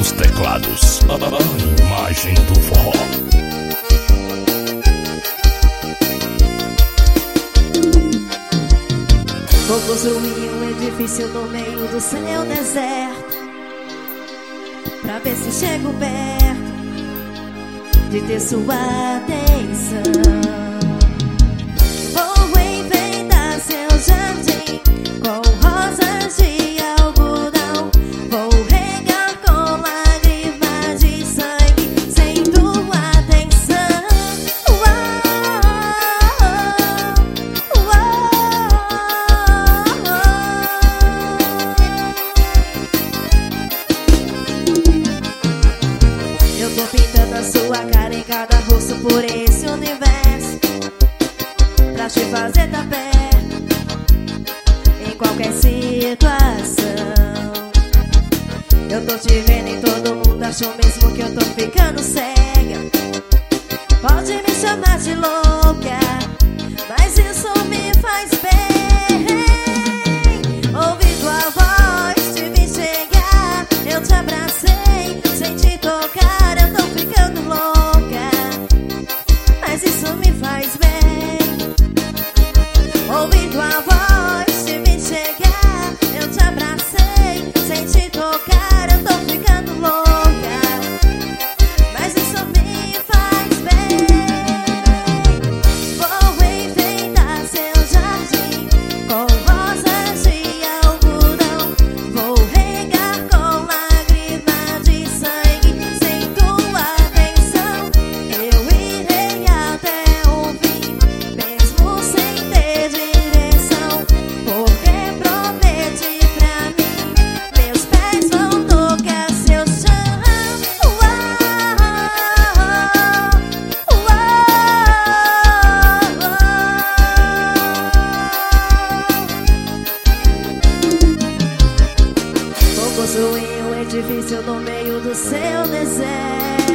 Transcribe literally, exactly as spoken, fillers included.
nos teclados, a imagem do forró. Vou construir um edifício no meio do seu deserto, pra ver se chego perto de ter sua atenção. Vou enfeitar seu jardim com rosas de algodão. Vou regar com lágrimas de sangue sem tua atenção. Eu tô pintando a sua cara em cada rosto por esse universo, pra te fazer tá perto em qualquer situação. Eu tô te vendo em todo mundo, achou mesmo que eu tô ficando cega. Pode me chamar de louca, mas isso me faz bem. Ouvi tua voz, te vi chegar, eu te abracei sem te tocar. Eu tô ficando louca, mas isso me faz bem. Ouvi tua voz, te vi chegar, eu te abracei sem te tocar. Eu tô ficando louca, mas isso me faz bem. Vou enfeitar seu jardim com rosas de algodão. Vou regar com lágrimas de sangue sem tua atenção. Eu irei até o fim, mesmo sem ter direção, porque prometi pra mim, meus pés vão tocar seu chão. Uau, uau. Vou construir um edifício no meio do seu deserto,